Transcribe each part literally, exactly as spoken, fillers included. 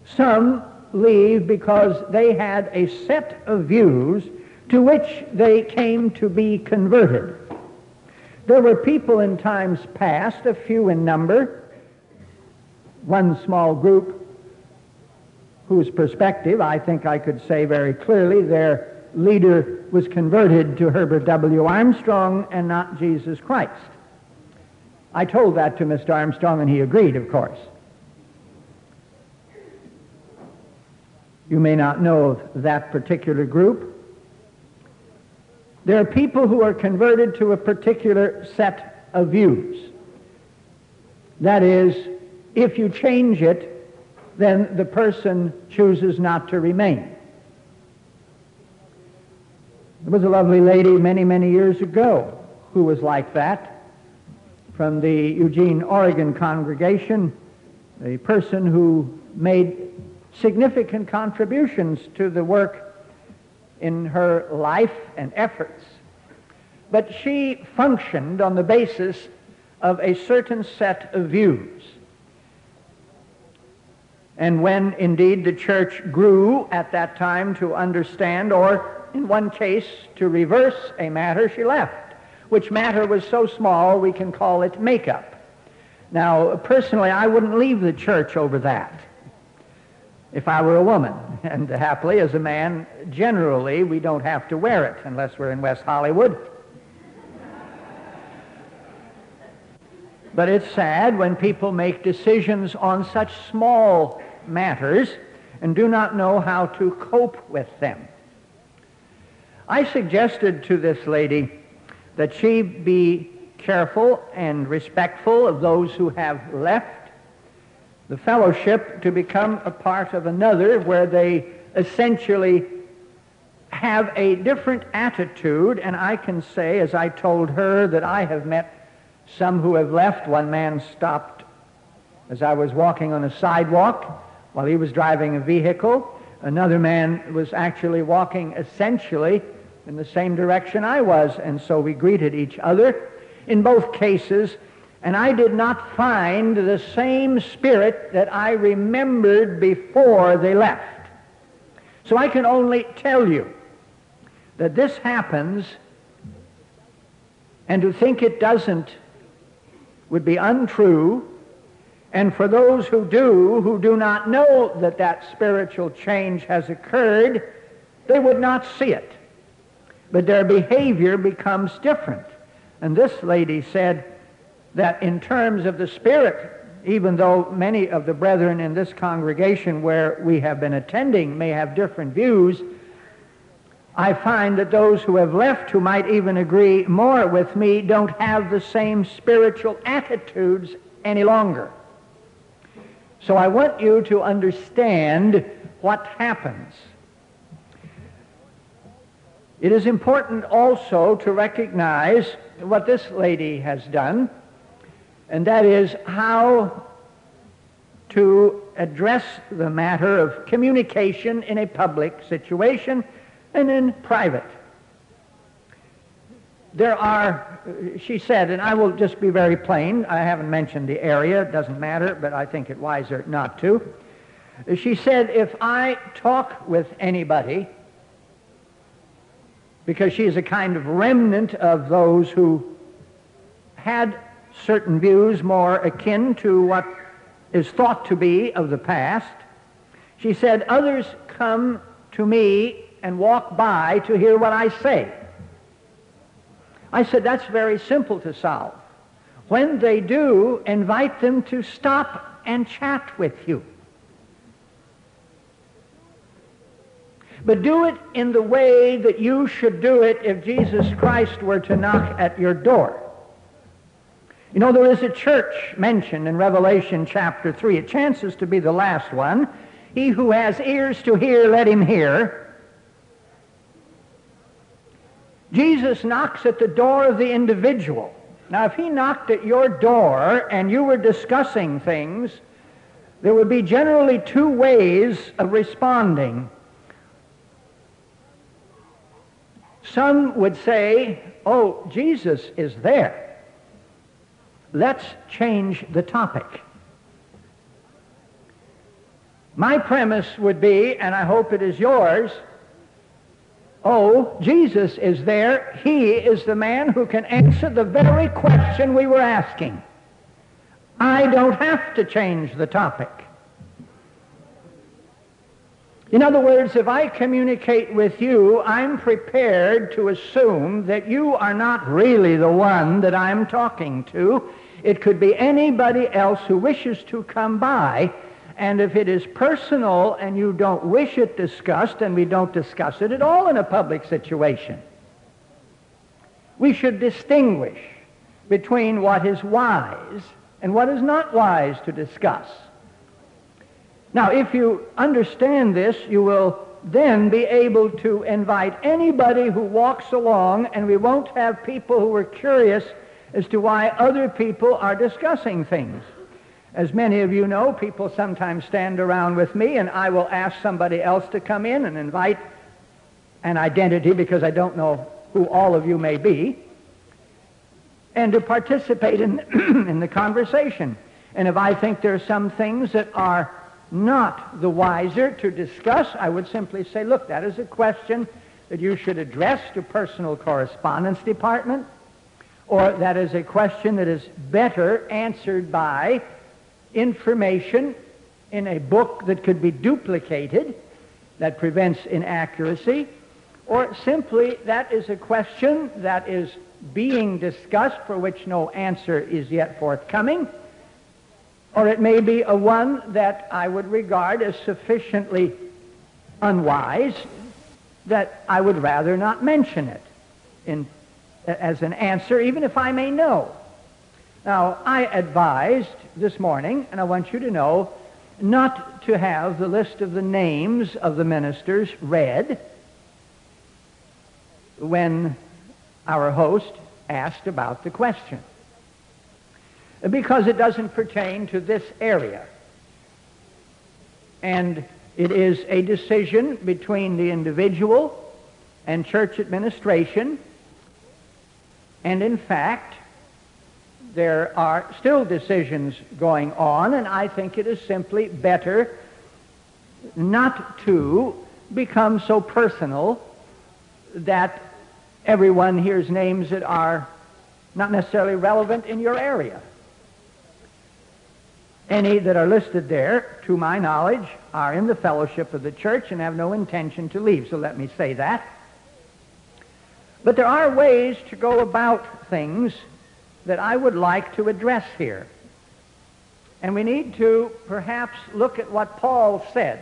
Some leave because they had a set of views to which they came to be converted. There were people in times past, a few in number, one small group whose perspective I think I could say very clearly their leader was converted to Herbert W. Armstrong and not Jesus Christ. I told that to Mister Armstrong and he agreed, of course. You may not know that particular group. There are people who are converted to a particular set of views. That is, if you change it, then the person chooses not to remain. There was a lovely lady many, many years ago who was like that, from the Eugene, Oregon congregation, a person who made significant contributions to the work in her life and efforts. But she functioned on the basis of a certain set of views. And when indeed the church grew at that time to understand, or in one case to reverse a matter, she left, which matter was so small we can call it makeup. Now, personally, I wouldn't leave the church over that if I were a woman. And happily, as a man, generally, we don't have to wear it unless we're in West Hollywood. But it's sad when people make decisions on such small matters and do not know how to cope with them. I suggested to this lady that she be careful and respectful of those who have left the fellowship to become a part of another where they essentially have a different attitude. And I can say, as I told her, that I have met some who have left. One man stopped as I was walking on a sidewalk while he was driving a vehicle. Another man was actually walking essentially in the same direction I was, and so we greeted each other. In both cases, and I did not find the same spirit that I remembered before they left. So I can only tell you that this happens, and to think it doesn't would be untrue. And for those who do, who do not know that that spiritual change has occurred, they would not see it. But their behavior becomes different. And this lady said that in terms of the Spirit, even though many of the brethren in this congregation where we have been attending may have different views, I find that those who have left, who might even agree more with me, don't have the same spiritual attitudes any longer. So I want you to understand what happens. It is important also to recognize what this lady has done, and that is how to address the matter of communication in a public situation and in private. There are, she said, and I will just be very plain, I haven't mentioned the area, it doesn't matter, but I think it wiser not to. She said, if I talk with anybody, because she is a kind of remnant of those who had certain views more akin to what is thought to be of the past, she said, others come to me and walk by to hear what I say. I said, that's very simple to solve. When they do, invite them to stop and chat with you. But do it in the way that you should do it if Jesus Christ were to knock at your door. You know, there is a church mentioned in Revelation chapter three. It chances to be the last one. He who has ears to hear, let him hear. Jesus knocks at the door of the individual. Now, if he knocked at your door and you were discussing things, there would be generally two ways of responding. Some would say, oh, Jesus is there. Let's change the topic. My premise would be, and I hope it is yours, oh, Jesus is there. He is the man who can answer the very question we were asking. I don't have to change the topic. In other words, if I communicate with you, I'm prepared to assume that you are not really the one that I'm talking to. It could be anybody else who wishes to come by, and if it is personal and you don't wish it discussed, then we don't discuss it at all in a public situation. We should distinguish between what is wise and what is not wise to discuss. Now, if you understand this, you will then be able to invite anybody who walks along, and we won't have people who are curious as to why other people are discussing things. As many of you know, people sometimes stand around with me, and I will ask somebody else to come in and invite an identity, because I don't know who all of you may be, and to participate in, in the conversation. And if I think there are some things that are not the wiser to discuss, I would simply say, look, that is a question that you should address to Personal Correspondence Department, or that is a question that is better answered by information in a book that could be duplicated, that prevents inaccuracy, or simply that is a question that is being discussed for which no answer is yet forthcoming, or it may be a one that I would regard as sufficiently unwise that I would rather not mention it in, as an answer, even if I may know. Now, I advised this morning, and I want you to know, not to have the list of the names of the ministers read when our host asked about the question, because it doesn't pertain to this area. And it is a decision between the individual and church administration. And in fact, there are still decisions going on, and I think it is simply better not to become so personal that everyone hears names that are not necessarily relevant in your area. Any that are listed there, to my knowledge, are in the fellowship of the church and have no intention to leave, so let me say that. But there are ways to go about things that I would like to address here. And we need to perhaps look at what Paul said.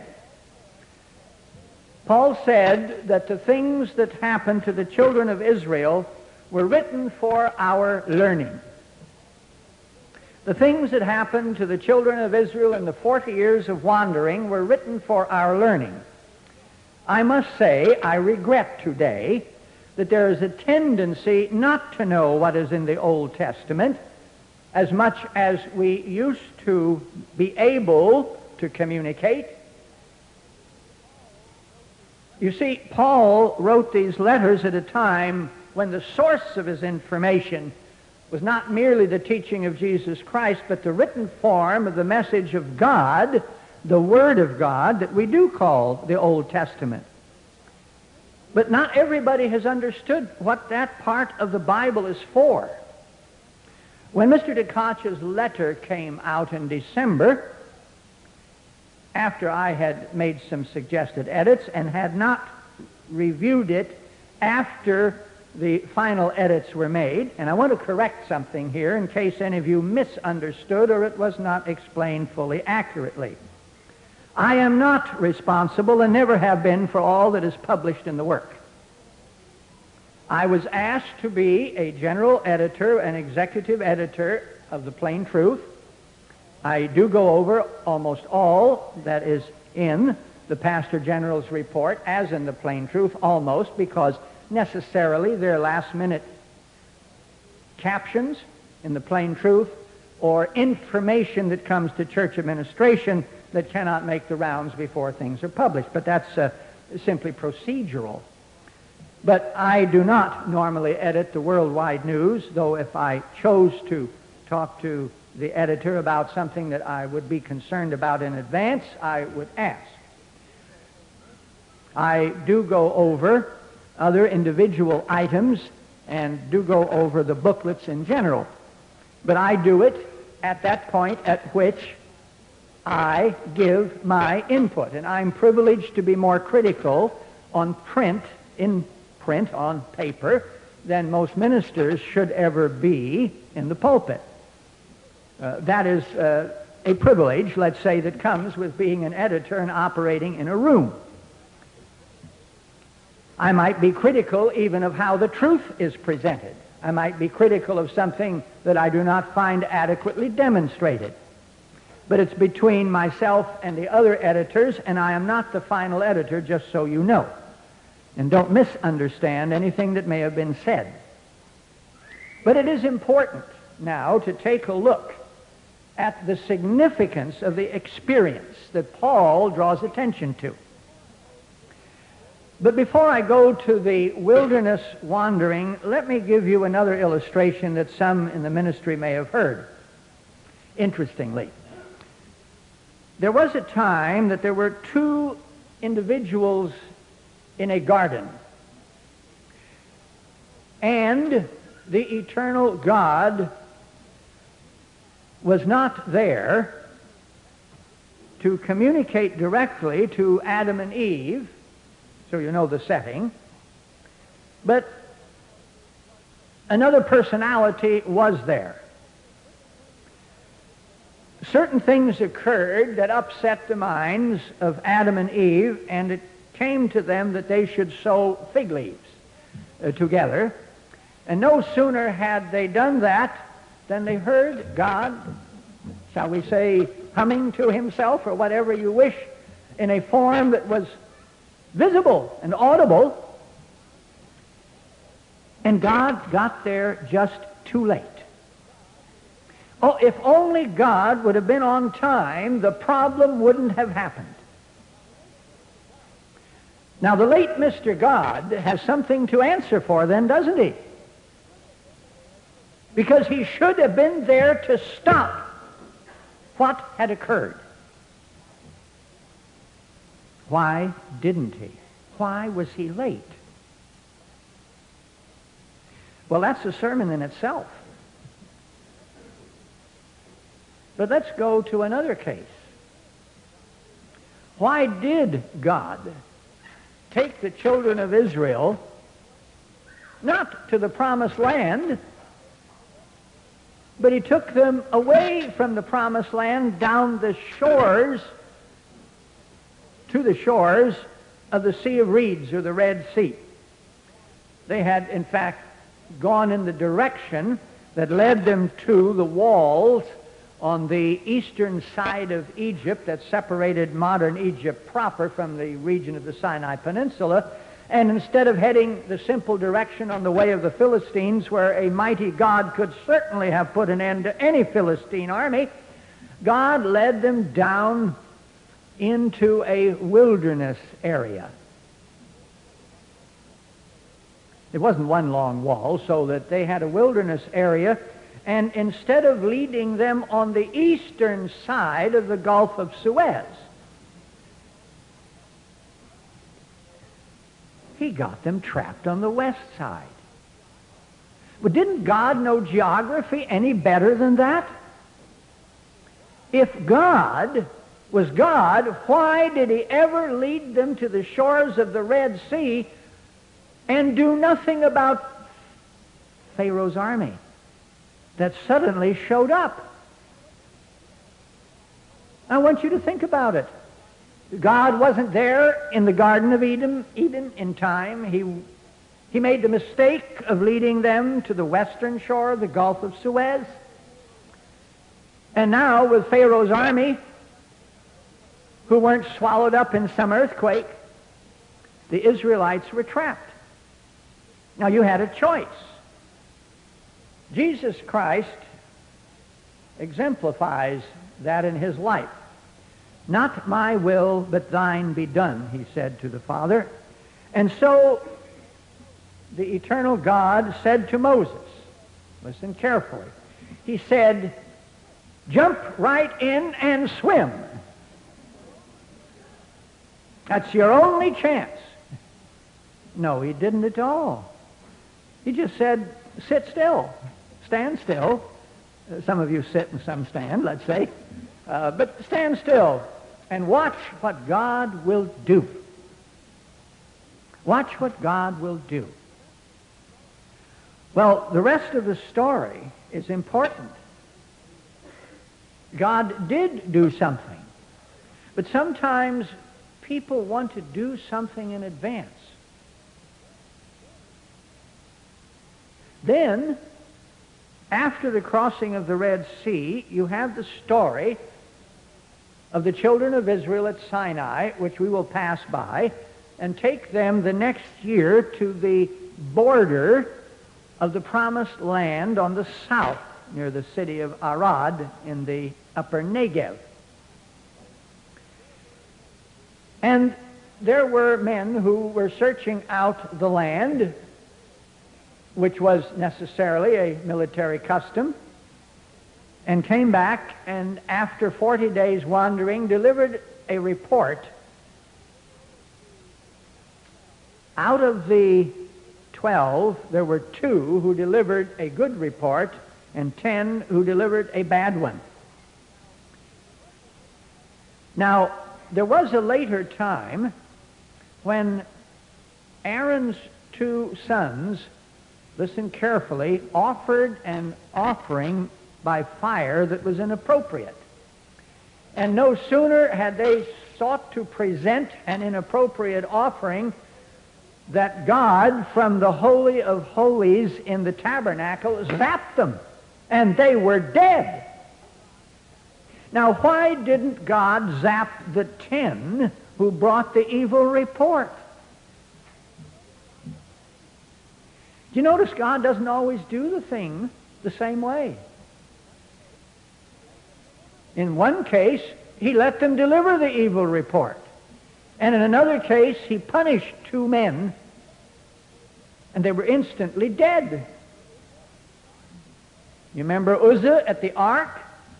Paul said that the things that happened to the children of Israel were written for our learning. The things that happened to the children of Israel in the forty years of wandering were written for our learning. I must say, I regret today that there is a tendency not to know what is in the Old Testament as much as we used to be able to communicate. You see, Paul wrote these letters at a time when the source of his information was not merely the teaching of Jesus Christ, but the written form of the message of God, the Word of God, that we do call the Old Testament. But not everybody has understood what that part of the Bible is for. When Mister DeKotch's letter came out in December, after I had made some suggested edits and had not reviewed it after the final edits were made, and I want to correct something here in case any of you misunderstood or it was not explained fully accurately. I am not responsible and never have been for all that is published in the work. I was asked to be a general editor and executive editor of the Plain Truth. I do go over almost all that is in the Pastor General's report, as in the Plain Truth, almost, because necessarily they're last-minute captions in the Plain Truth or information that comes to church administration that cannot make the rounds before things are published. But that's uh, simply procedural. But I do not normally edit the worldwide news, though if I chose to talk to the editor about something that I would be concerned about in advance, I would ask. I do go over other individual items and do go over the booklets in general. But I do it at that point at which I give my input. And I'm privileged to be more critical on print, in print, on paper, than most ministers should ever be in the pulpit. Uh, that is uh, a privilege, let's say, that comes with being an editor and operating in a room. I might be critical even of how the truth is presented. I might be critical of something that I do not find adequately demonstrated. But it's between myself and the other editors, and I am not the final editor, just so you know. And don't misunderstand anything that may have been said. But it is important now to take a look at the significance of the experience that Paul draws attention to. But before I go to the wilderness wandering, let me give you another illustration that some in the ministry may have heard. Interestingly, there was a time that there were two individuals in a garden, and the eternal God was not there to communicate directly to Adam and Eve, so you know the setting, but another personality was there. Certain things occurred that upset the minds of Adam and Eve, and it came to them that they should sow fig leaves uh, together. And no sooner had they done that than they heard God, shall we say, humming to himself or whatever you wish, in a form that was visible and audible. And God got there just too late. Oh, if only God would have been on time, the problem wouldn't have happened. Now, the late Mister God has something to answer for then, doesn't he? Because he should have been there to stop what had occurred. Why didn't he? Why was he late? Well, that's a sermon in itself. But let's go to another case. Why did God take the children of Israel not to the promised land, but he took them away from the promised land down the shores, to the shores of the Sea of Reeds, or the Red Sea? They had, in fact, gone in the direction that led them to the walls on the eastern side of Egypt that separated modern Egypt proper from the region of the Sinai Peninsula. And instead of heading the simple direction on the way of the Philistines, where a mighty God could certainly have put an end to any Philistine army, God led them down into a wilderness area. It wasn't one long wall, so that they had a wilderness area, and instead of leading them on the eastern side of the Gulf of Suez, he got them trapped on the west side. But didn't God know geography any better than that? If God was God, why did he ever lead them to the shores of the Red Sea and do nothing about Pharaoh's army that suddenly showed up? I want you to think about it. God wasn't there in the Garden of Eden, Eden in time. He, he made the mistake of leading them to the western shore of the Gulf of Suez. And now, with Pharaoh's army, who weren't swallowed up in some earthquake, the Israelites were trapped. Now, you had a choice. Jesus Christ exemplifies that in his life. Not my will, but thine be done, he said to the Father. And so the eternal God said to Moses, listen carefully, he said, Jump right in and swim. That's your only chance. No, he didn't at all. He just said, sit still, stand still. Uh, some of you sit and some stand, let's say. Uh, but stand still and watch what God will do. Watch what God will do. Well, the rest of the story is important. God did do something, but sometimes people want to do something in advance. Then, after the crossing of the Red Sea, you have the story of the children of Israel at Sinai, which we will pass by, and take them the next year to the border of the promised land on the south, near the city of Arad in the upper Negev. And there were men who were searching out the land, which was necessarily a military custom, and came back and after forty days wandering delivered a report. Out of the twelve, there were two who delivered a good report and ten who delivered a bad one. Now, there was a later time when Aaron's two sons, listen carefully, offered an offering by fire that was inappropriate. And no sooner had they sought to present an inappropriate offering that God, from the Holy of Holies in the tabernacle, zapped them, and they were dead. Now, why didn't God zap the ten who brought the evil report? Do you notice God doesn't always do the thing the same way? In one case, he let them deliver the evil report. And in another case, he punished two men, and they were instantly dead. You remember Uzzah at the ark?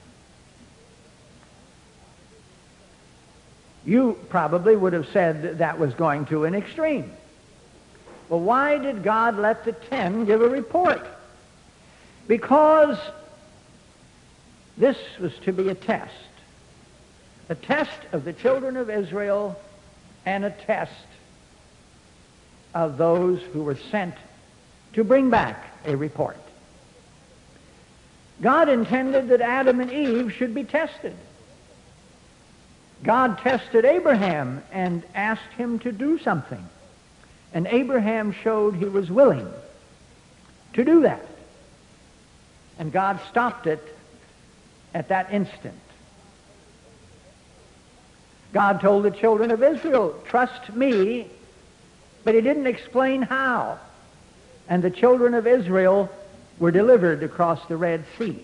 You probably would have said that, that was going to an extreme. Well, why did God let the ten give a report? Because this was to be a test. A test of the children of Israel and a test of those who were sent to bring back a report. God intended that Adam and Eve should be tested. God tested Abraham and asked him to do something. And Abraham showed he was willing to do that. And God stopped it at that instant. God told the children of Israel, trust me, but he didn't explain how. And the children of Israel were delivered across the Red Sea.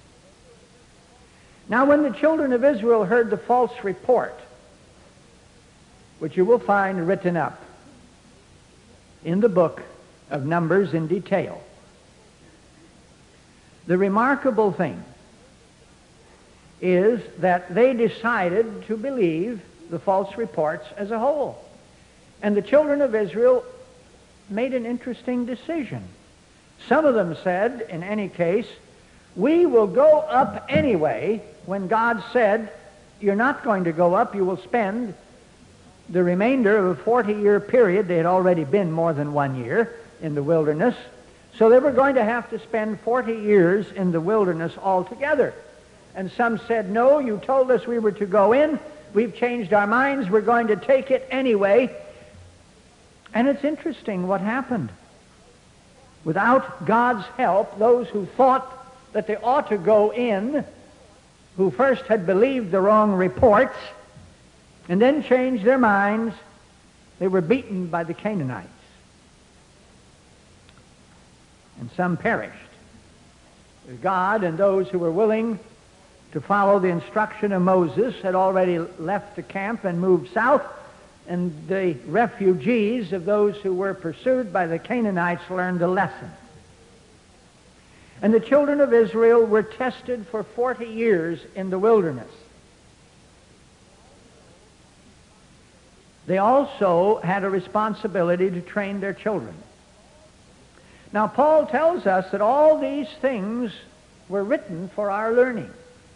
Now, when the children of Israel heard the false report, which you will find written up in the book of Numbers in detail, the remarkable thing is that they decided to believe the false reports as a whole. And the children of Israel made an interesting decision. Some of them said, in any case, we will go up anyway, when God said, you're not going to go up, you will spend the remainder of a forty-year period. They had already been more than one year in the wilderness, so they were going to have to spend forty years in the wilderness altogether. And some said, no, you told us we were to go in, we've changed our minds, we're going to take it anyway. And it's interesting what happened. Without God's help, those who thought that they ought to go in, who first had believed the wrong reports and then changed their minds, they were beaten by the Canaanites. And some perished. God and those who were willing to follow the instruction of Moses had already left the camp and moved south, and the refugees of those who were pursued by the Canaanites learned a lesson. And the children of Israel were tested for forty years in the wilderness. They also had a responsibility to train their children. Now, Paul tells us that all these things were written for our learning.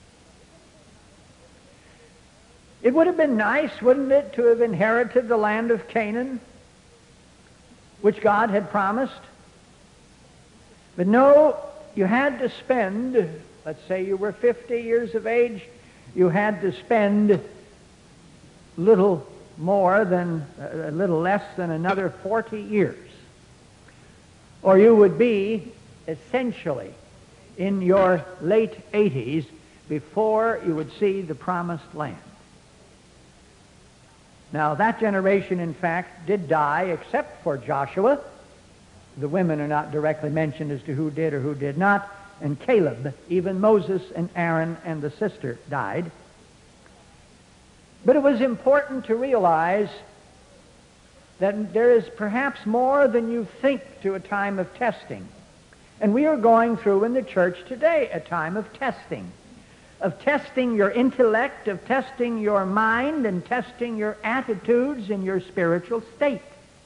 It would have been nice, wouldn't it, to have inherited the land of Canaan, which God had promised? But no, you had to spend, let's say you were fifty years of age, you had to spend little more than, a little less than another forty years. Or you would be essentially in your late eighties before you would see the promised land. Now, that generation, in fact, did die except for Joshua. The women are not directly mentioned as to who did or who did not. And Caleb, even Moses and Aaron and the sister died. But it was important to realize that there is perhaps more than you think to a time of testing. And we are going through in the church today a time of testing. Of testing your intellect, of testing your mind, and testing your attitudes and your spiritual state.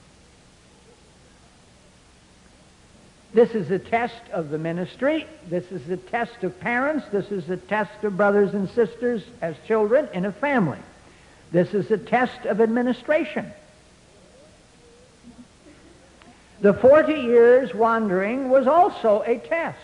This is a test of the ministry. This is a test of parents. This is a test of brothers and sisters as children in a family. This is a test of administration. The forty years wandering was also a test.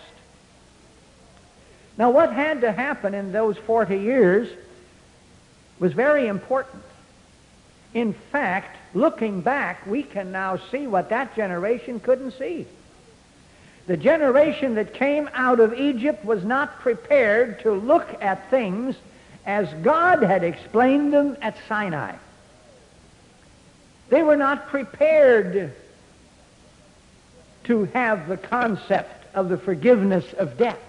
Now, what had to happen in those forty years was very important. In fact, looking back, we can now see what that generation couldn't see. The generation that came out of Egypt was not prepared to look at things as God had explained them at Sinai. They were not prepared to have the concept of the forgiveness of debt.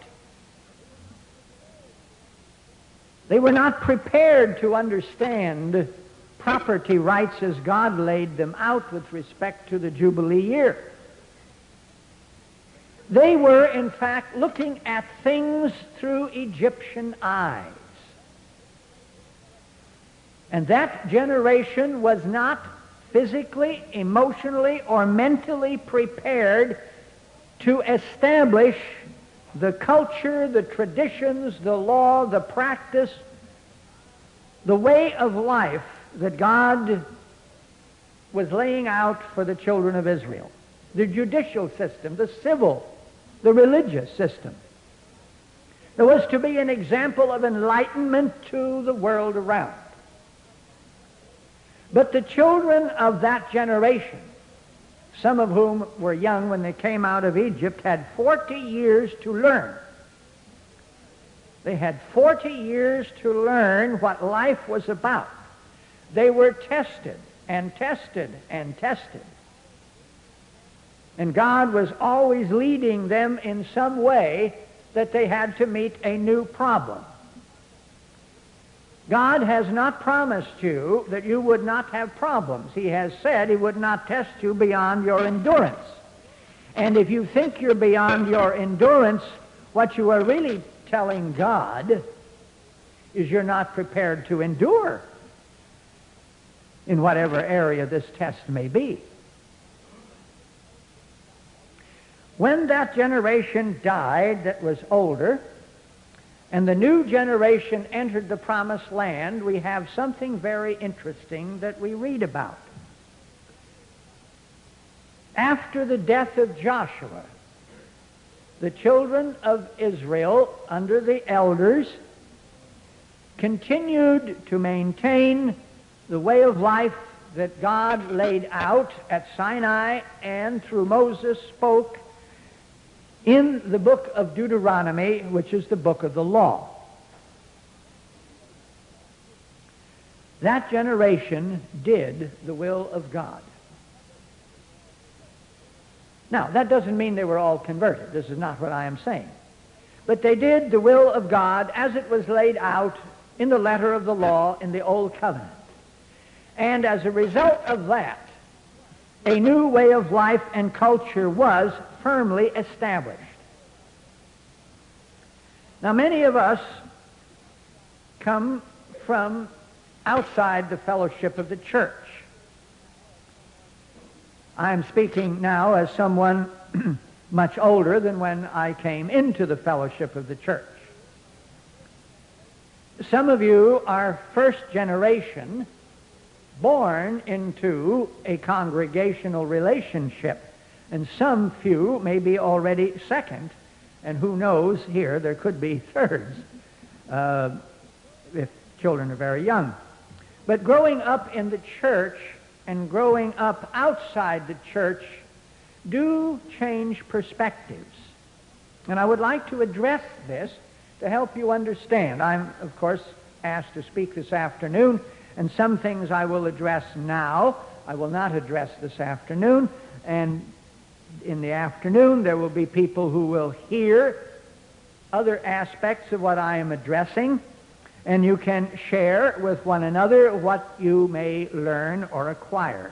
They were not prepared to understand property rights as God laid them out with respect to the Jubilee year. They were, in fact, looking at things through Egyptian eyes. And that generation was not physically, emotionally, or mentally prepared to establish the culture, the traditions, the law, the practice, the way of life that God was laying out for the children of Israel. The judicial system, the civil, the religious system. There was to be an example of enlightenment to the world around. But the children of that generation, some of whom were young when they came out of Egypt, had forty years to learn. They had forty years to learn what life was about. They were tested and tested and tested. And God was always leading them in some way that they had to meet a new problem. God has not promised you that you would not have problems. He has said He would not test you beyond your endurance. And if you think you're beyond your endurance, what you are really telling God is you're not prepared to endure in whatever area this test may be. When that generation died that was older, and the new generation entered the promised land, we have something very interesting that we read about. After the death of Joshua, the children of Israel, under the elders, continued to maintain the way of life that God laid out at Sinai and through Moses spoke in the book of Deuteronomy, which is the book of the law. That generation did the will of God. Now, that doesn't mean they were all converted. This is not what I am saying. But they did the will of God as it was laid out in the letter of the law in the Old Covenant. And as a result of that, a new way of life and culture was firmly established. Now, many of us come from outside the fellowship of the church. I'm speaking now as someone much older than when I came into the fellowship of the church. Some of you are first generation, born into a congregational relationship, and some few may be already second, and who knows, here there could be thirds uh, if children are very young. But growing up in the church and growing up outside the church do change perspectives. And I would like to address this to help you understand. I'm, of course, asked to speak this afternoon, and some things I will address now. I will not address this afternoon, and in the afternoon there will be people who will hear other aspects of what I am addressing, and you can share with one another what you may learn or acquire.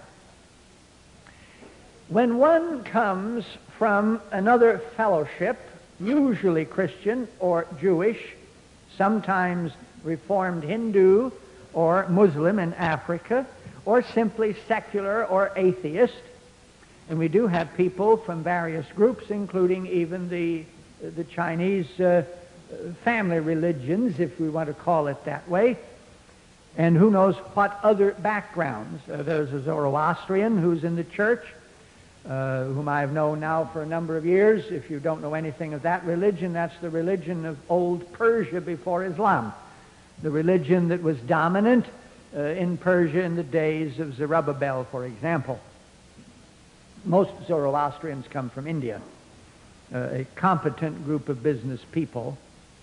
When one comes from another fellowship, usually Christian or Jewish, sometimes Reformed Hindu or Muslim in Africa, or simply secular or atheist, and we do have people from various groups, including even the, the Chinese uh, family religions, if we want to call it that way, and who knows what other backgrounds. Uh, there's a Zoroastrian who's in the church, uh, whom I've known now for a number of years. If you don't know anything of that religion, that's the religion of old Persia before Islam, the religion that was dominant uh, in Persia in the days of Zerubbabel, for example. Most Zoroastrians come from India, uh, a competent group of business people.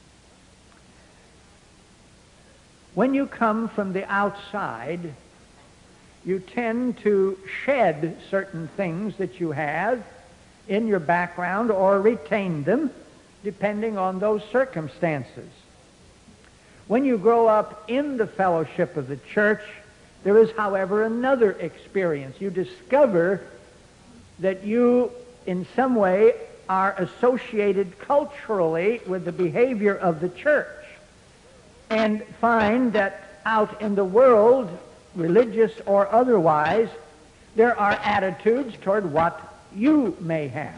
When you come from the outside, you tend to shed certain things that you have in your background or retain them, depending on those circumstances. When you grow up in the fellowship of the church, there is, however, another experience. You discover that you, in some way, are associated culturally with the behavior of the church, and find that out in the world, religious or otherwise, there are attitudes toward what you may have.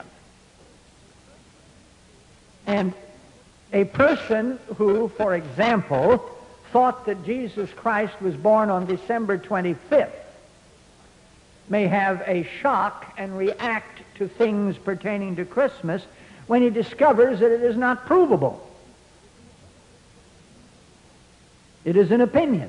And a person who, for example, thought that Jesus Christ was born on December twenty-fifth may have a shock and react to things pertaining to Christmas when he discovers that it is not provable. It is an opinion.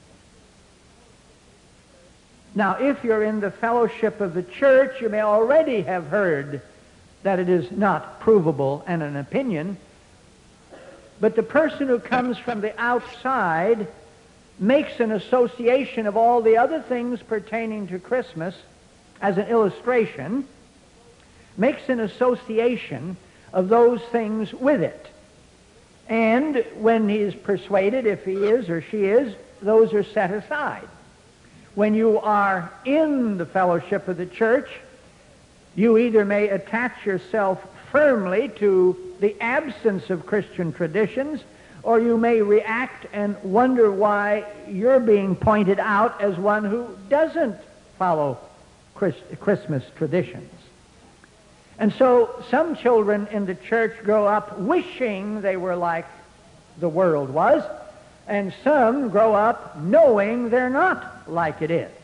Now, if you're in the fellowship of the church, you may already have heard that it is not provable and an opinion. But the person who comes from the outside makes an association of all the other things pertaining to Christmas as an illustration, makes an association of those things with it. And when he is persuaded, if he is or she is, those are set aside. When you are in the fellowship of the church, you either may attach yourself firmly to the absence of Christian traditions, or you may react and wonder why you're being pointed out as one who doesn't follow Christ- Christmas traditions. And so some children in the church grow up wishing they were like the world was, and some grow up knowing they're not like it is.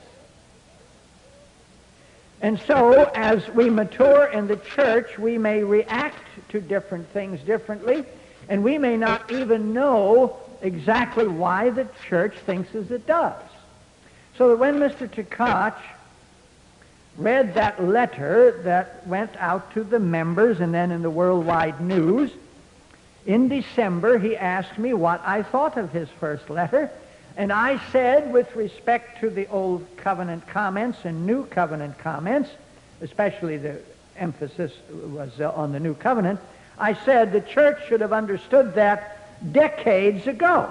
And so as we mature in the church, we may react to different things differently, and we may not even know exactly why the church thinks as it does. So that when Mister Tkach read that letter that went out to the members and then in the worldwide news, in December he asked me what I thought of his first letter, and I said, with respect to the Old Covenant comments and New Covenant comments, especially the emphasis was on the New Covenant, I said the church should have understood that decades ago.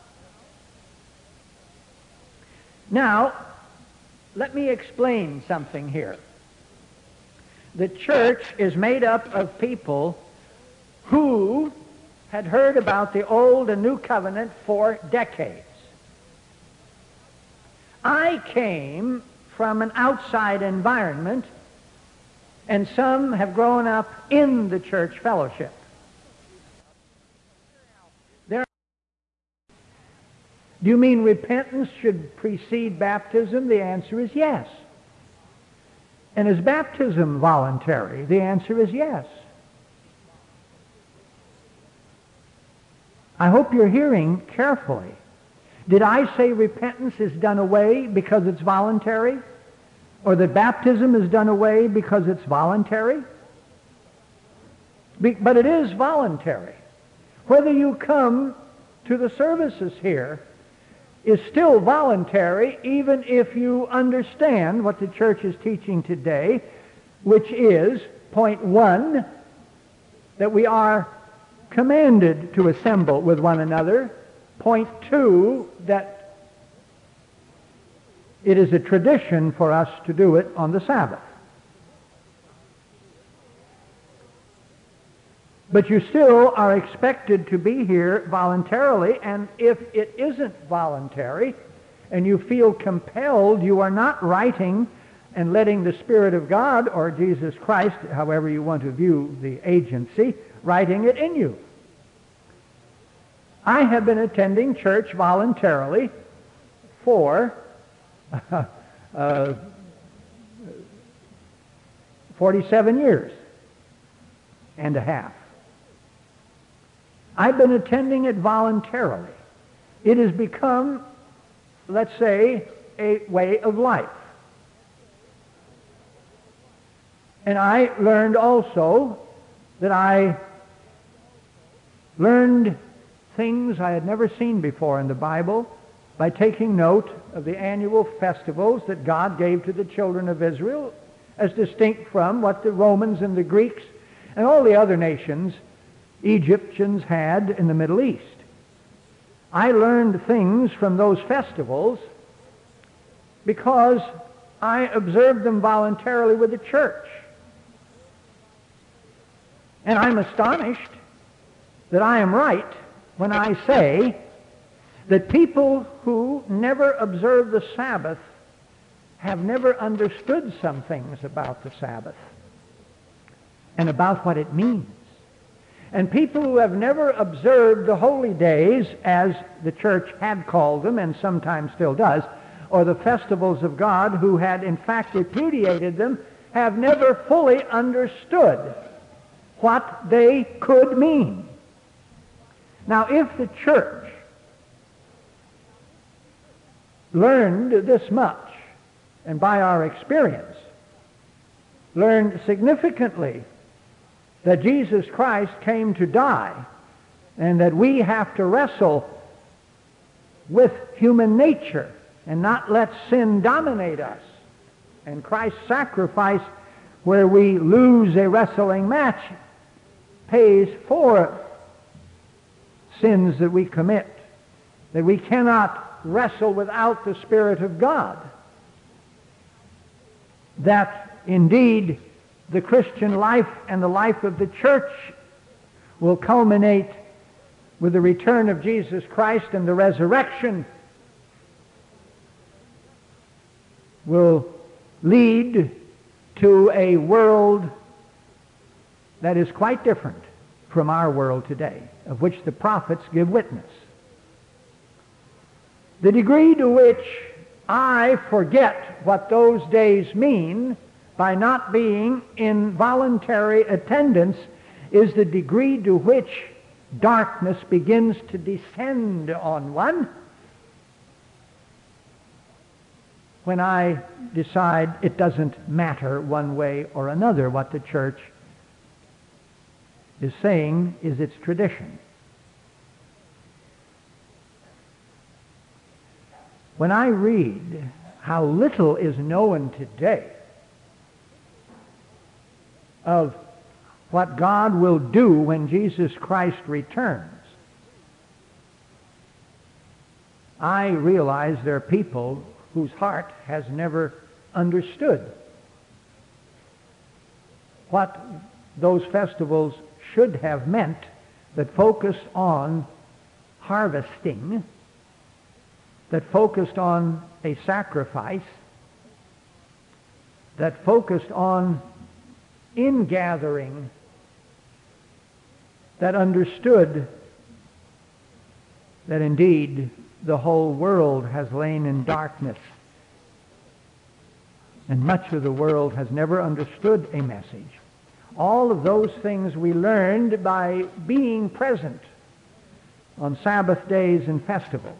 Now, let me explain something here. The church is made up of people who had heard about the Old and New Covenant for decades. I came from an outside environment, and some have grown up in the church fellowship. There, do you mean repentance should precede baptism? The answer is yes. And is baptism voluntary? The answer is yes. I hope you're hearing carefully. Did I say repentance is done away because it's voluntary? Or that baptism is done away because it's voluntary? Be- but it is voluntary. Whether you come to the services here is still voluntary, even if you understand what the church is teaching today, which is, point one, that we are commanded to assemble with one another. Point two, that it is a tradition for us to do it on the Sabbath. But you still are expected to be here voluntarily, and if it isn't voluntary and you feel compelled, you are not writing and letting the Spirit of God or Jesus Christ, however you want to view the agency, writing it in you. I have been attending church voluntarily for uh, uh, forty-seven years and a half. I've been attending it voluntarily. It has become, let's say, a way of life. And I learned also that I learned things I had never seen before in the Bible by taking note of the annual festivals that God gave to the children of Israel, as distinct from what the Romans and the Greeks and all the other nations, Egyptians, had in the Middle East. I learned things from those festivals because I observed them voluntarily with the church. And I'm astonished that I am right when I say that people who never observe the Sabbath have never understood some things about the Sabbath and about what it means. And people who have never observed the holy days, as the church had called them and sometimes still does, or the festivals of God, who had in fact repudiated them, have never fully understood what they could mean. Now, if the church learned this much, and by our experience learned significantly that Jesus Christ came to die, and that we have to wrestle with human nature and not let sin dominate us, and Christ's sacrifice, where we lose a wrestling match, pays for sins that we commit, that we cannot wrestle without the Spirit of God, that indeed the Christian life and the life of the church will culminate with the return of Jesus Christ, and the resurrection will lead to a world that is quite different from our world today, of which the prophets give witness. The degree to which I forget what those days mean by not being in voluntary attendance is the degree to which darkness begins to descend on one when I decide it doesn't matter one way or another what the church is saying is its tradition. When I read how little is known today of what God will do when Jesus Christ returns, I realize there are people whose heart has never understood what those festivals should have meant that focused on harvesting, that focused on a sacrifice, that focused on ingathering, that understood that indeed the whole world has lain in darkness, and much of the world has never understood a message. All of those things we learned by being present on Sabbath days and festivals.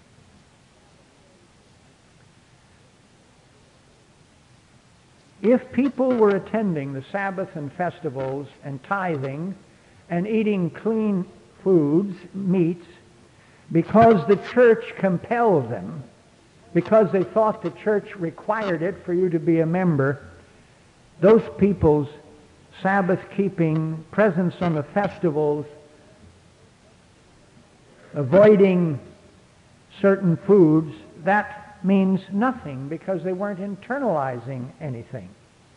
If people were attending the Sabbath and festivals and tithing and eating clean foods, meats, because the church compelled them, because they thought the church required it for you to be a member, those people's Sabbath-keeping, presence on the festivals, avoiding certain foods, that means nothing because they weren't internalizing anything.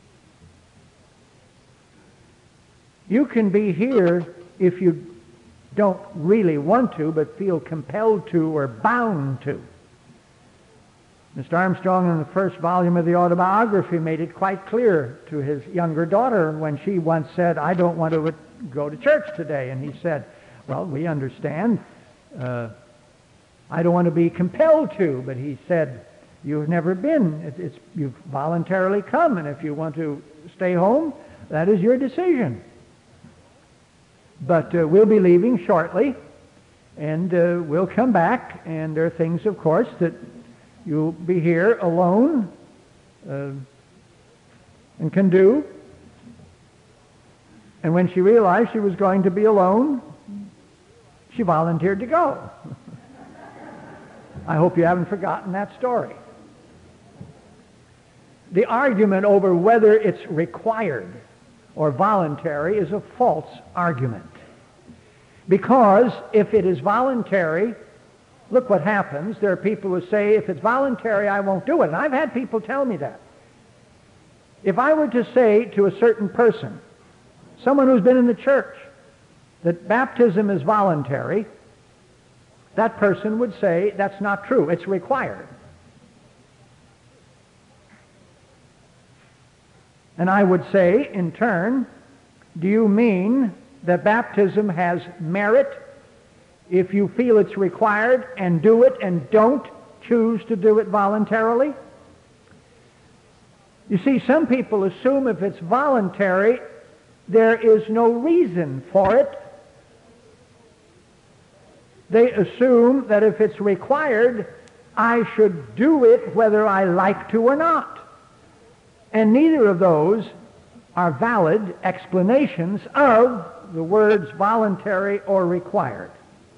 You can be here if you don't really want to, but feel compelled to or bound to. Mister Armstrong, in the first volume of the autobiography, made it quite clear to his younger daughter when she once said, "I don't want to go to church today." And he said, "Well, we understand. Uh, I don't want to be compelled to." But he said, "You've never been. It, it's, you've voluntarily come, and if you want to stay home, that is your decision. But uh, we'll be leaving shortly, and uh, we'll come back, and there are things, of course, that you'll be here alone uh, and can do." And when she realized she was going to be alone, she volunteered to go. I hope you haven't forgotten that story. The argument over whether it's required or voluntary is a false argument. Because if it is voluntary, look what happens. There are people who say, if it's voluntary, I won't do it. And I've had people tell me that. If I were to say to a certain person, someone who's been in the church, that baptism is voluntary, that person would say, that's not true. It's required. And I would say, in turn, do you mean that baptism has merit if you feel it's required and do it and don't choose to do it voluntarily? You see, some people assume if it's voluntary, there is no reason for it. They assume that if it's required, I should do it whether I like to or not. And neither of those are valid explanations of the words voluntary or required.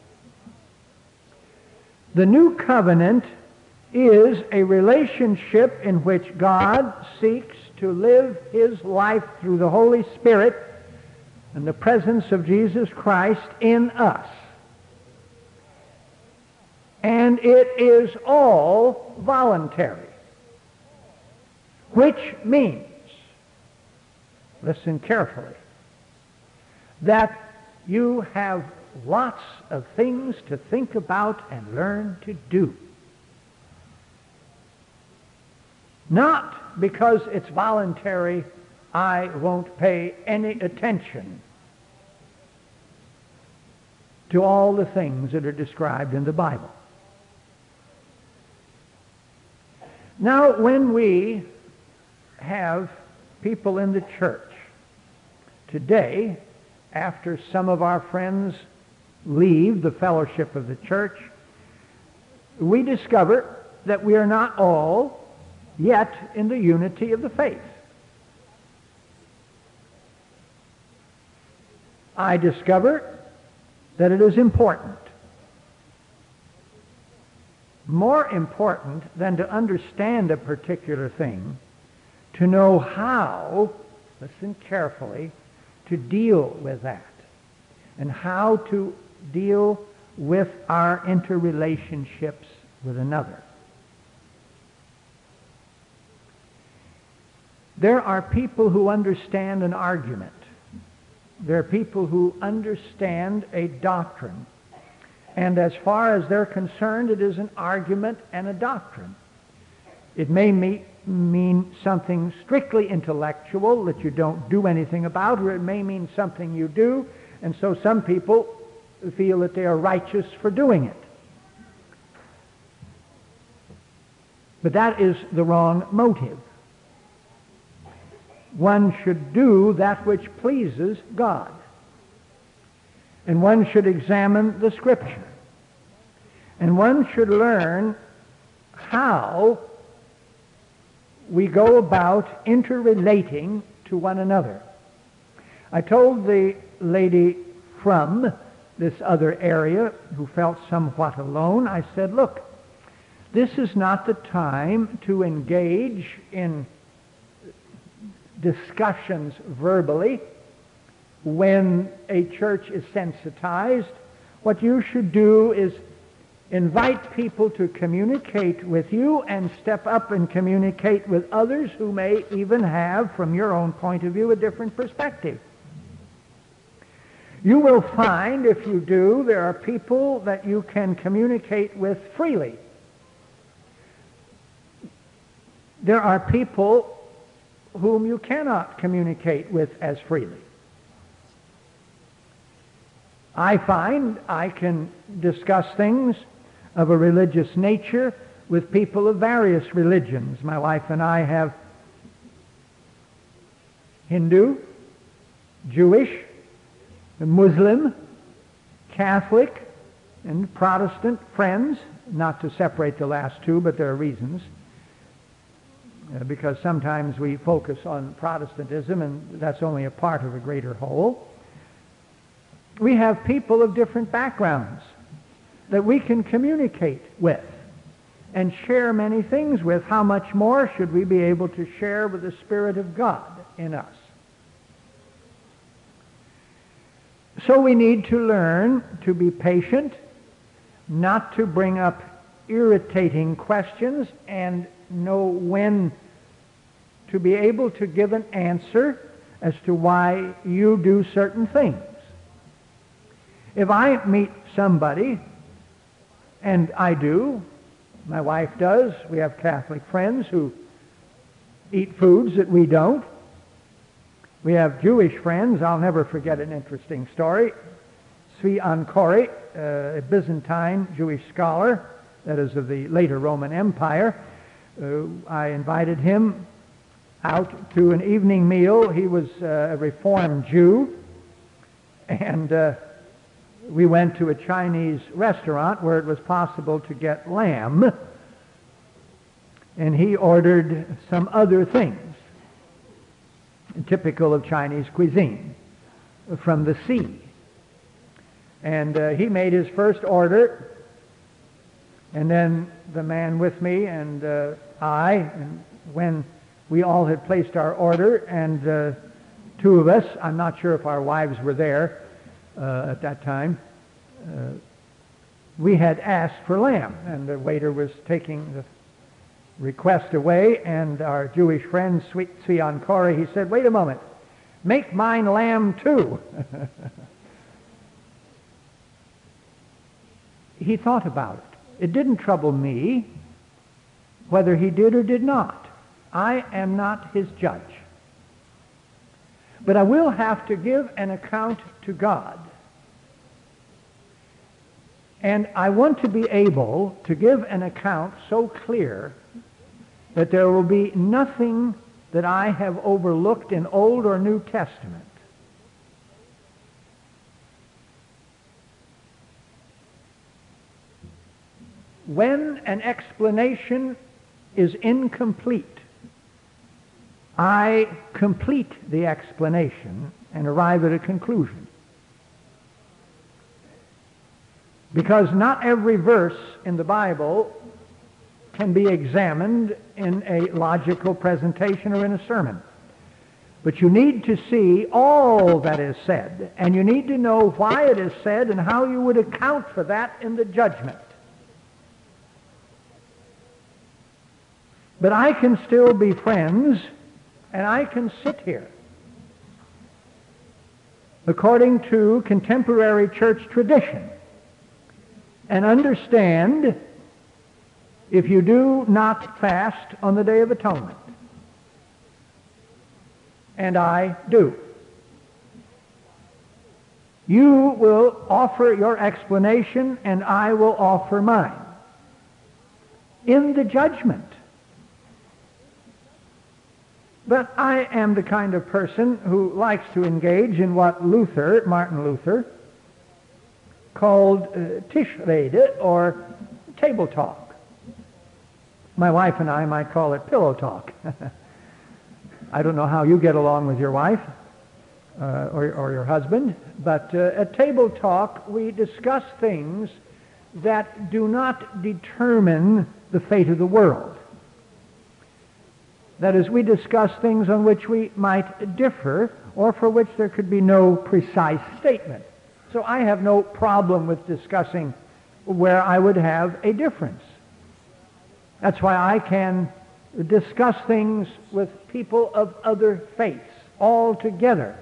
The new covenant is a relationship in which God seeks to live his life through the Holy Spirit and the presence of Jesus Christ in us. And it is all voluntary. Which means, listen carefully, that you have lots of things to think about and learn to do. Not because it's voluntary, I won't pay any attention to all the things that are described in the Bible. Now, when we have people in the church today, after some of our friends leave the fellowship of the church, we discover that we are not all yet in the unity of the faith. I discover that it is important, more important than to understand a particular thing, to know how, listen carefully, to deal with that, and how to deal with our interrelationships with another. There are people who understand an argument They're people who understand a doctrine. And as far as they're concerned, it is an argument and a doctrine. It may me- mean something strictly intellectual that you don't do anything about, or it may mean something you do, and so some people feel that they are righteous for doing it. But that is the wrong motive. One should do that which pleases God. And one should examine the Scripture. And one should learn how we go about interrelating to one another. I told the lady from this other area who felt somewhat alone, I said, look, this is not the time to engage in discussions verbally when a church is sensitized. What you should do is invite people to communicate with you and step up and communicate with others who may even have, from your own point of view, a different perspective. You will find, if you do, there are people that you can communicate with freely. There are people whom you cannot communicate with as freely. I find I can discuss things of a religious nature with people of various religions. My wife and I have Hindu, Jewish, Muslim, Catholic, and Protestant friends, not to separate the last two, but there are reasons. Uh, because sometimes we focus on Protestantism, and that's only a part of a greater whole. We have people of different backgrounds that we can communicate with and share many things with. How much more should we be able to share with the Spirit of God in us? So we need to learn to be patient, not to bring up irritating questions, and know when to be able to give an answer as to why you do certain things. If I meet somebody, and I do, my wife does, we have Catholic friends who eat foods that we don't. We have Jewish friends. I'll never forget an interesting story. Tzvi Ankori, uh, a Byzantine Jewish scholar, that is of the later Roman Empire, Uh, I invited him out to an evening meal. He was uh, a Reformed Jew, and uh, we went to a Chinese restaurant where it was possible to get lamb, and he ordered some other things, typical of Chinese cuisine, from the sea. And uh, he made his first order, and then the man with me and uh, I, and when we all had placed our order, and uh, two of us, I'm not sure if our wives were there uh, at that time, uh, we had asked for lamb, and the waiter was taking the request away, and our Jewish friend, Tzvi Ankori, he said, wait a moment, make mine lamb too. He thought about it. It didn't trouble me whether he did or did not. I am not his judge. But I will have to give an account to God. And I want to be able to give an account so clear that there will be nothing that I have overlooked in Old or New Testament. When an explanation is incomplete, I complete the explanation and arrive at a conclusion. Because not every verse in the Bible can be examined in a logical presentation or in a sermon. But you need to see all that is said, and you need to know why it is said and how you would account for that in the judgment. But I can still be friends, and I can sit here according to contemporary church tradition, and understand if you do not fast on the Day of Atonement, and I do, you will offer your explanation and I will offer mine in the judgment. But I am the kind of person who likes to engage in what Luther, Martin Luther, called uh, Tischrede, or table talk. My wife and I might call it pillow talk. I don't know how you get along with your wife uh, or, or your husband, but uh, at table talk we discuss things that do not determine the fate of the world. That is, we discuss things on which we might differ or for which there could be no precise statement. So I have no problem with discussing where I would have a difference. That's why I can discuss things with people of other faiths altogether.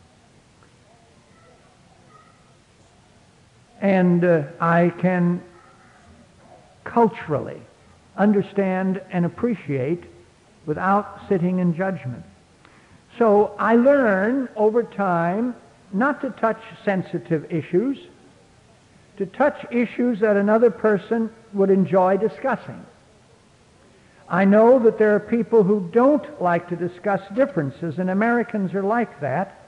And uh, I can culturally understand and appreciate without sitting in judgment. So I learn over time not to touch sensitive issues, to touch issues that another person would enjoy discussing. I know that there are people who don't like to discuss differences, and Americans are like that.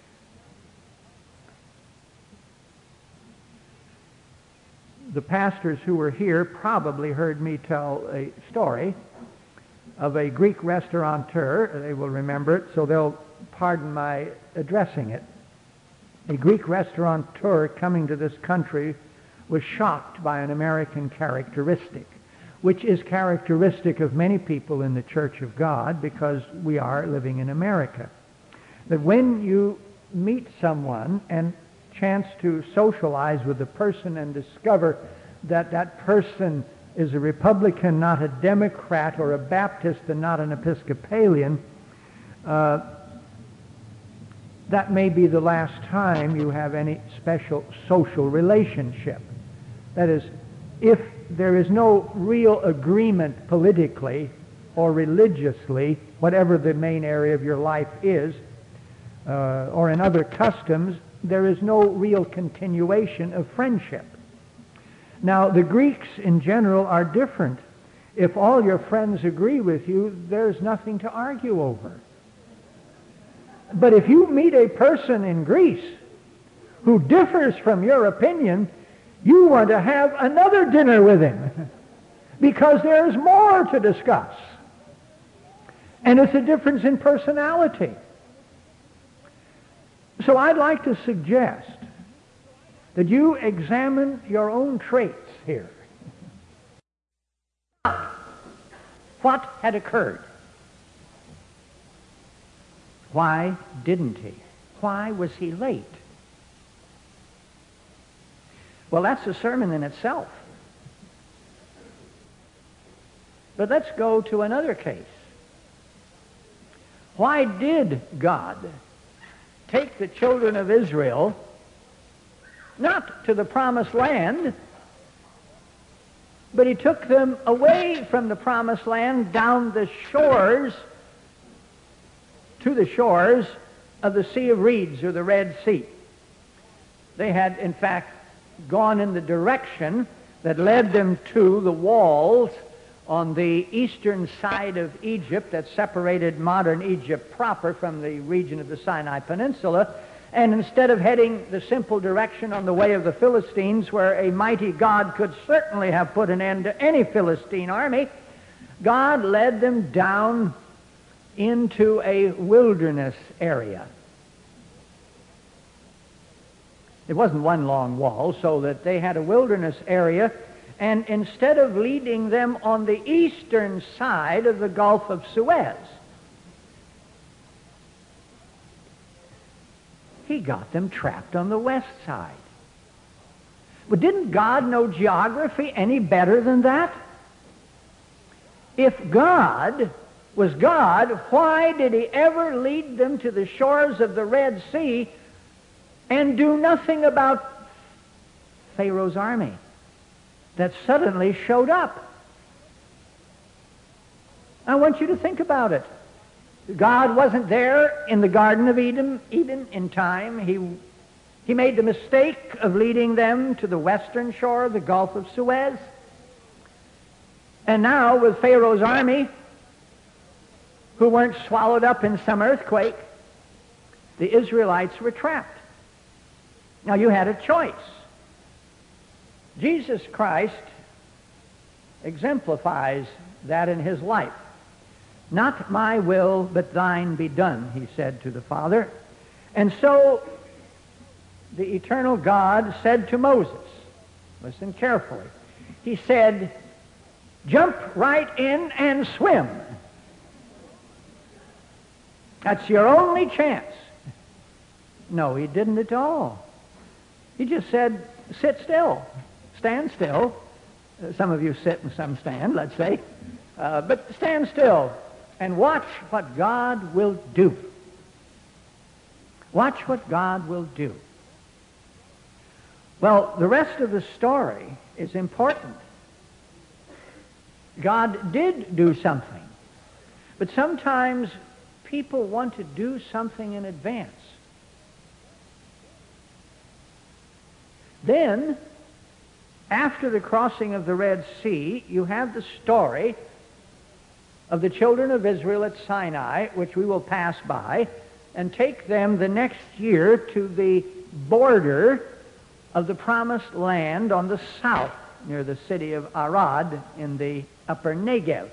The pastors who were here probably heard me tell a story of a Greek restaurateur. They will remember it, so they'll pardon my addressing it. A Greek restaurateur coming to this country was shocked by an American characteristic, which is characteristic of many people in the Church of God because we are living in America. That when you meet someone and chance to socialize with the person and discover that that person is a Republican, not a Democrat, or a Baptist and not an Episcopalian, uh, that may be the last time you have any special social relationship. That is, if there is no real agreement politically or religiously, whatever the main area of your life is, uh, or in other customs, there is no real continuation of friendship. Now, the Greeks in general are different. If all your friends agree with you, there's nothing to argue over. But if you meet a person in Greece who differs from your opinion, you want to have another dinner with him because there's more to discuss. And it's a difference in personality. So I'd like to suggest that you examine your own traits here. What had occurred? Why didn't he? Why was he late? Well, that's a sermon in itself. But let's go to another case. Why did God take the children of Israel not to the promised land, but he took them away from the promised land down the shores, to the shores of the Sea of Reeds, or the Red Sea? They had, in fact, gone in the direction that led them to the walls on the eastern side of Egypt that separated modern Egypt proper from the region of the Sinai Peninsula. And instead of heading the simple direction on the way of the Philistines, where a mighty God could certainly have put an end to any Philistine army, God led them down into a wilderness area. It wasn't one long wall, so that they had a wilderness area, and instead of leading them on the eastern side of the Gulf of Suez, he got them trapped on the west side. But didn't God know geography any better than that? If God was God, why did he ever lead them to the shores of the Red Sea and do nothing about Pharaoh's army that suddenly showed up. I want you to think about it. God wasn't there in the Garden of Eden, Eden in time. He, he made the mistake of leading them to the western shore of the Gulf of Suez. And now, with Pharaoh's army, who weren't swallowed up in some earthquake, the Israelites were trapped. Now, you had a choice. Jesus Christ exemplifies that in his life. Not my will, but thine be done, he said to the Father. And so the eternal God said to Moses, listen carefully, he said, jump right in and swim. That's your only chance. No, he didn't at all. He just said, sit still, stand still. Uh, some of you sit and some stand, let's say. Uh, but stand still and watch what God will do. Watch what God will do. Well, the rest of the story is important. God did do something, but sometimes people want to do something in advance. Then, after the crossing of the Red Sea, you have the story of the children of Israel at Sinai, which we will pass by, and take them the next year to the border of the promised land on the south, near the city of Arad in the upper Negev.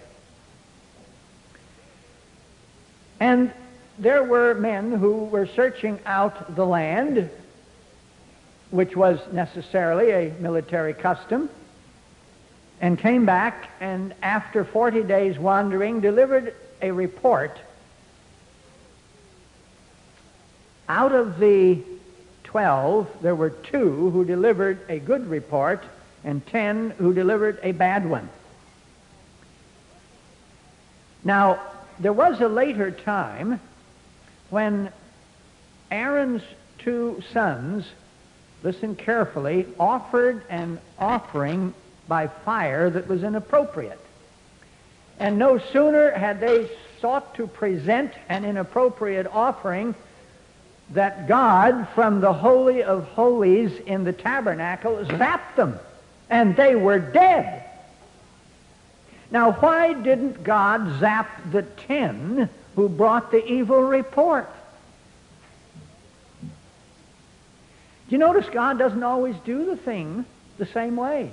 And there were men who were searching out the land, which was necessarily a military custom, and came back and after forty days wandering delivered a report. Out of the twelve, there were two who delivered a good report and ten who delivered a bad one. Now, there was a later time when Aaron's two sons, listen carefully, offered an offering by fire that was inappropriate. And no sooner had they sought to present an inappropriate offering that God, from the Holy of Holies in the tabernacle, zapped them, and they were dead. Now, why didn't God zap the ten who brought the evil report? Do you notice God doesn't always do the thing the same way?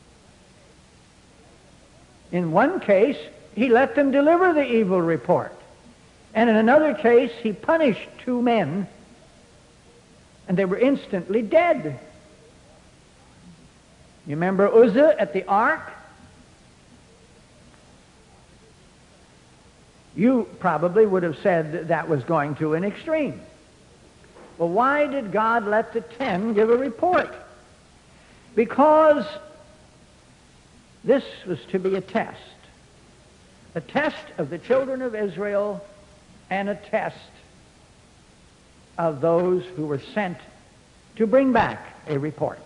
In one case, he let them deliver the evil report. And in another case, he punished two men, and they were instantly dead. You remember Uzzah at the ark? You probably would have said that that was going to an extreme. Well, why did God let the ten give a report? Because this was to be a test. A test of the children of Israel and a test of those who were sent to bring back a report.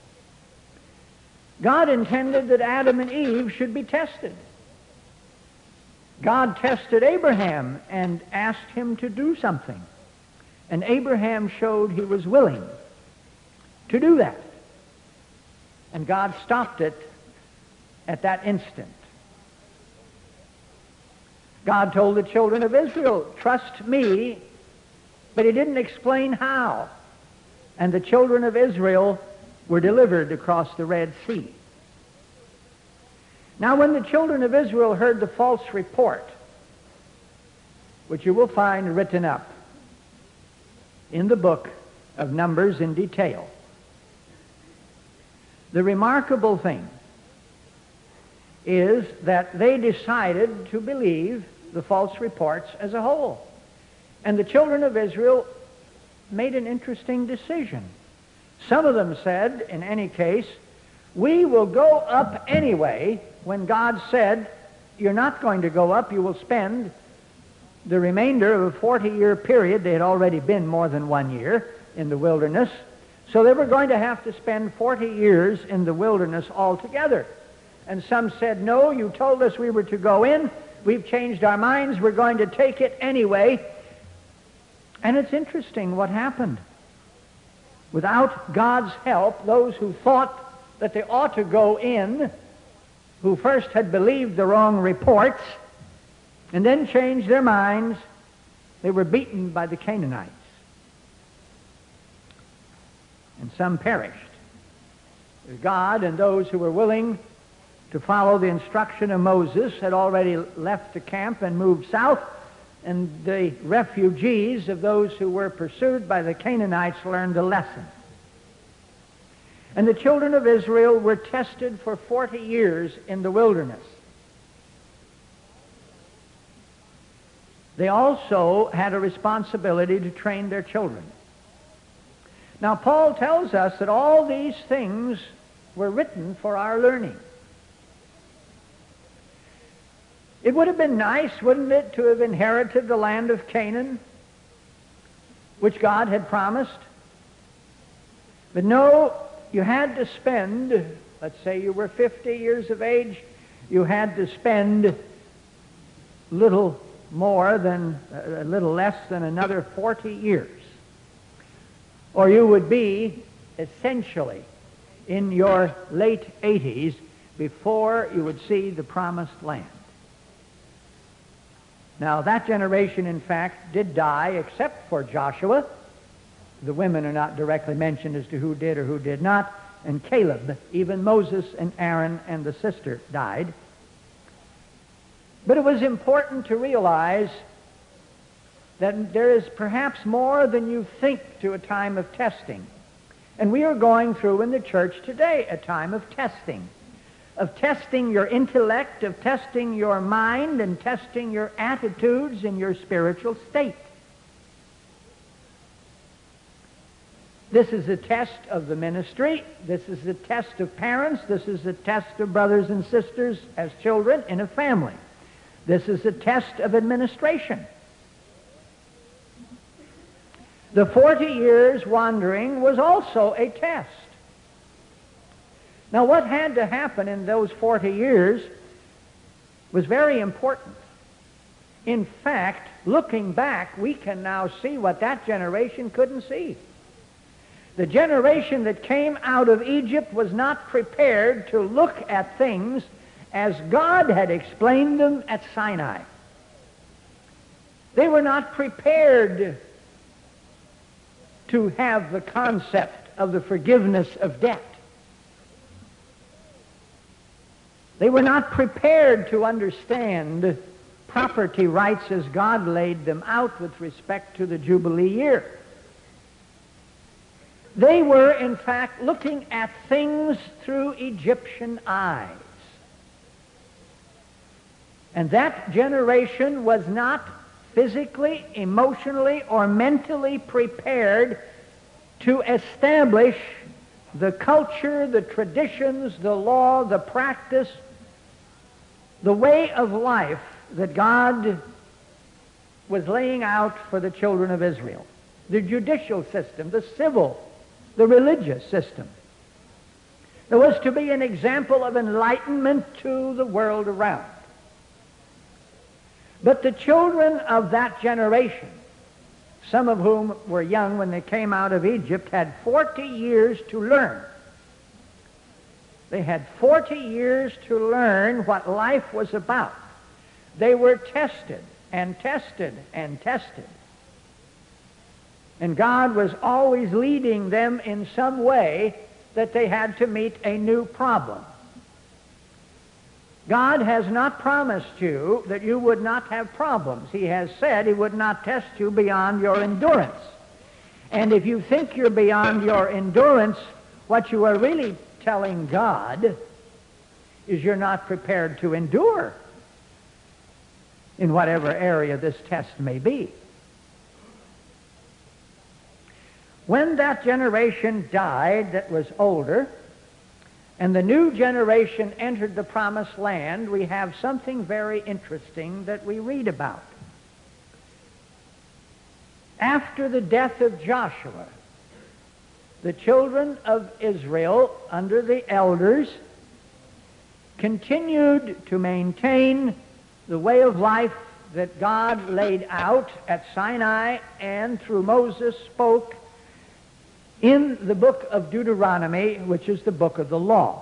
God intended that Adam and Eve should be tested. God tested Abraham and asked him to do something. And Abraham showed he was willing to do that. And God stopped it at that instant. God told the children of Israel, trust me, but he didn't explain how. And the children of Israel were delivered across the Red Sea. Now, when the children of Israel heard the false report, which you will find written up in the book of Numbers in detail, the remarkable thing is that they decided to believe the false reports as a whole. And the children of Israel made an interesting decision. Some of them said, in any case, we will go up anyway when God said, you're not going to go up, you will spend the remainder of a forty-year period, they had already been more than one year, in the wilderness, so they were going to have to spend forty years in the wilderness altogether. And some said, no, you told us we were to go in. We've changed our minds. We're going to take it anyway. And it's interesting what happened. Without God's help, those who thought that they ought to go in, who first had believed the wrong reports and then changed their minds, they were beaten by the Canaanites. And some perished. God and those who were willing to follow the instruction of Moses had already left the camp and moved south, and the refugees of those who were pursued by the Canaanites learned a lesson. And the children of Israel were tested for forty years in the wilderness. They also had a responsibility to train their children. Now, Paul tells us that all these things were written for our learning. It would have been nice, wouldn't it, to have inherited the land of Canaan, which God had promised? But no, you had to spend, let's say you were fifty years of age, you had to spend little more than, a little less than another forty years. Or you would be essentially in your late eighties before you would see the promised land. Now, that generation, in fact, did die except for Joshua. The women are not directly mentioned as to who did or who did not. And Caleb, even Moses and Aaron and the sister died. But it was important to realize that there is perhaps more than you think to a time of testing. And we are going through in the church today a time of testing. Of testing your intellect, of testing your mind, and testing your attitudes and your spiritual state. This is a test of the ministry. This is a test of parents. This is a test of brothers and sisters as children in a family. This is a test of administration. The forty years wandering was also a test. Now, what had to happen in those forty years was very important. In fact, looking back, we can now see what that generation couldn't see. The generation that came out of Egypt was not prepared to look at things as God had explained them at Sinai. They were not prepared to have the concept of the forgiveness of debt. They were not prepared to understand property rights as God laid them out with respect to the Jubilee year. They were, in fact, looking at things through Egyptian eyes. And that generation was not physically, emotionally, or mentally prepared to establish the culture, the traditions, the law, the practice, the way of life that God was laying out for the children of Israel. The judicial system, the civil, the religious system. There was to be an example of enlightenment to the world around. But the children of that generation, some of whom were young when they came out of Egypt, had forty years to learn. They had forty years to learn what life was about. They were tested and tested and tested. And God was always leading them in some way that they had to meet a new problem. God has not promised you that you would not have problems. He has said He would not test you beyond your endurance. And if you think you're beyond your endurance, what you are really telling God is you're not prepared to endure in whatever area this test may be. When that generation died that was older, and the new generation entered the promised land, we have something very interesting that we read about. After the death of Joshua, the children of Israel under the elders continued to maintain the way of life that God laid out at Sinai and through Moses spoke in the book of Deuteronomy, which is the book of the law.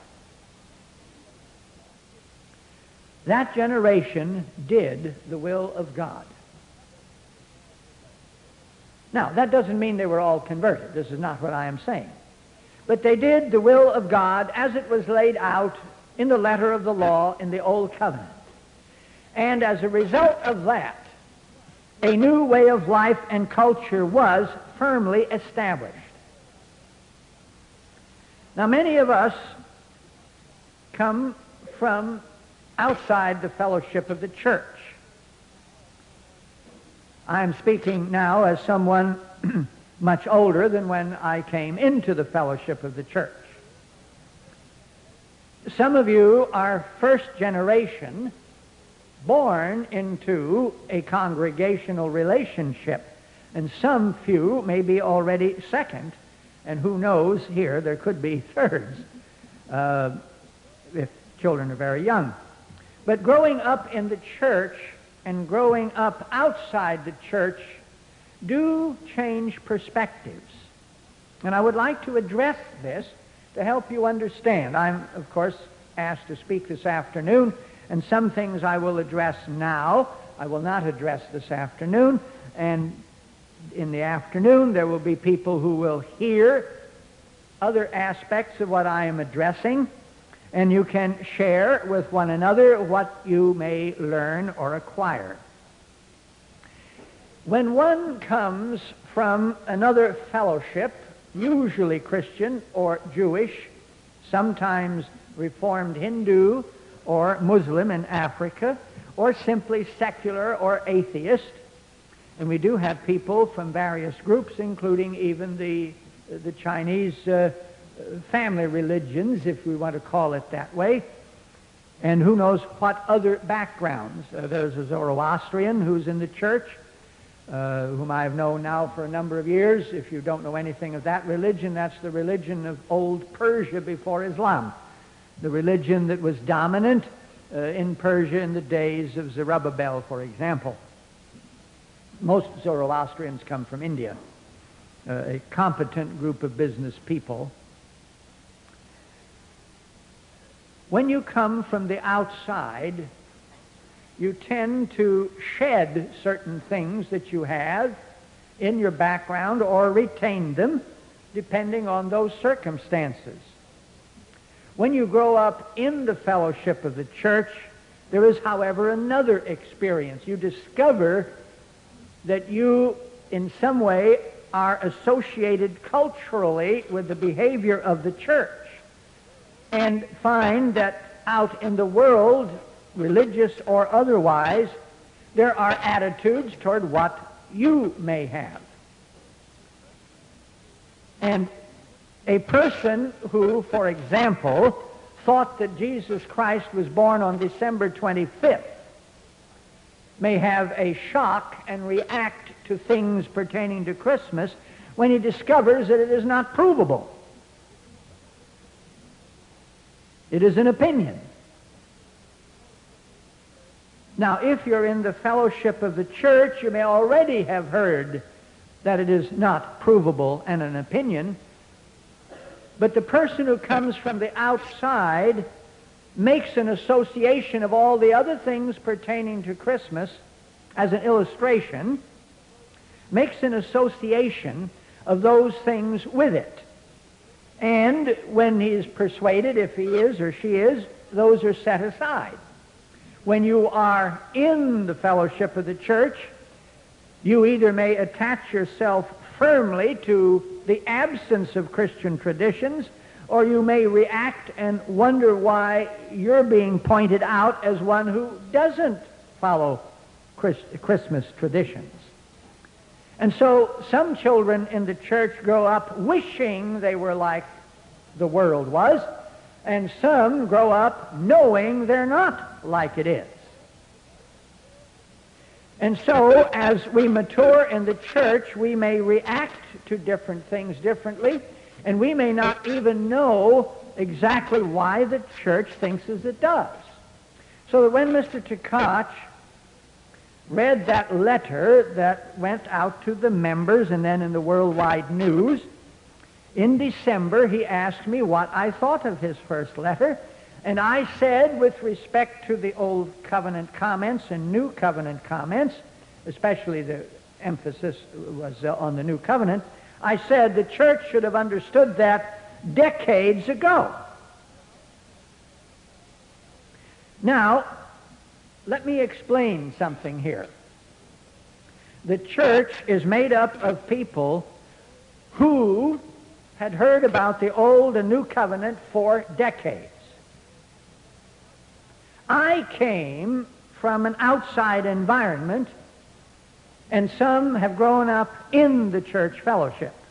That generation did the will of God. Now, that doesn't mean they were all converted. This is not what I am saying. But they did the will of God as it was laid out in the letter of the law in the Old Covenant. And as a result of that, a new way of life and culture was firmly established. Now, many of us come from outside the fellowship of the church. I'm speaking now as someone much older than when I came into the fellowship of the church. Some of you are first generation, born into a congregational relationship, and some few may be already second, and who knows, here there could be thirds uh, if children are very young. But growing up in the church and growing up outside the church do change perspectives. And I would like to address this to help you understand. I'm, of course, asked to speak this afternoon, and some things I will address now. I will not address this afternoon, and in the afternoon there will be people who will hear other aspects of what I am addressing, and you can share with one another what you may learn or acquire. When one comes from another fellowship, usually Christian or Jewish, sometimes Reformed Hindu or Muslim in Africa, or simply secular or atheist, and we do have people from various groups, including even the, the Chinese uh, family religions, if we want to call it that way, and who knows what other backgrounds. Uh, there's a Zoroastrian who's in the church, uh, whom I've known now for a number of years. If you don't know anything of that religion, that's the religion of old Persia before Islam, the religion that was dominant uh, in Persia in the days of Zerubbabel, for example. Most Zoroastrians come from India, uh, a competent group of business people. When you come from the outside, you tend to shed certain things that you have in your background or retain them, depending on those circumstances. When you grow up in the fellowship of the church, there is, however, another experience. You discover that you, in some way, are associated culturally with the behavior of the church, and find that out in the world, religious or otherwise, there are attitudes toward what you may have. And a person who, for example, thought that Jesus Christ was born on December twenty-fifth may have a shock and react to things pertaining to Christmas when he discovers that it is not provable. It is an opinion. Now, if you're in the fellowship of the church, you may already have heard that it is not provable and an opinion. But the person who comes from the outside makes an association of all the other things pertaining to Christmas as an illustration, makes an association of those things with it. And when he is persuaded, if he is or she is, those are set aside. When you are in the fellowship of the church, you either may attach yourself firmly to the absence of Christian traditions, or you may react and wonder why you're being pointed out as one who doesn't follow Christ- Christmas traditions. And so some children in the church grow up wishing they were like the world was, and some grow up knowing they're not like it is. And so, as we mature in the church, we may react to different things differently, and we may not even know exactly why the church thinks as it does. So that when Mister Tkach read that letter that went out to the members and then in the worldwide news, in December he asked me what I thought of his first letter, and I said, with respect to the Old Covenant comments and New Covenant comments, especially the emphasis was on the New Covenant, I said the church should have understood that decades ago. Now, let me explain something here. The church is made up of people who had heard about the Old and New Covenant for decades. I came from an outside environment, and some have grown up in the church fellowship.